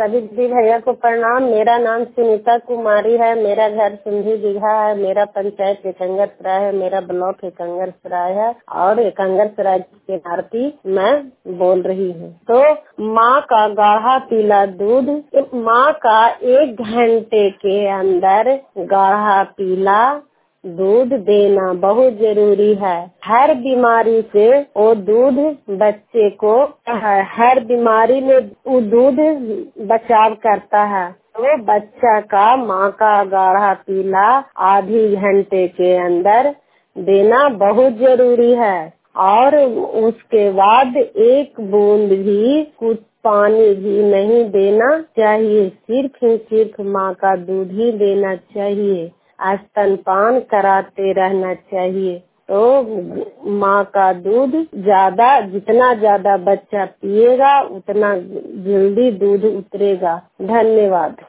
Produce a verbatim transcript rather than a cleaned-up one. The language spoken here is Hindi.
सभी दीदी भैया को प्रणाम। मेरा नाम सुनीता कुमारी है। मेरा घर सिंधी दीघा है। मेरा पंचायत एकंगरसराय है। मेरा ब्लॉक एकंगरसराय है और एकंगरसराय के भारती मैं बोल रही हूँ। तो माँ का गाढ़ा पीला दूध, माँ का एक घंटे के अंदर गाढ़ा पीला दूध देना बहुत जरूरी है। हर बीमारी से वो दूध बच्चे को हर बीमारी में वो दूध बचाव करता है। तो बच्चा का माँ का गाढ़ा पीला आधी घंटे के अंदर देना बहुत जरूरी है। और उसके बाद एक बूंद भी कुछ पानी भी नहीं देना चाहिए। सिर्फ सिर्फ माँ का दूध ही देना चाहिए। स्तनपान कराते रहना चाहिए। तो माँ का दूध ज्यादा, जितना ज्यादा बच्चा पिएगा उतना जल्दी दूध उतरेगा। धन्यवाद।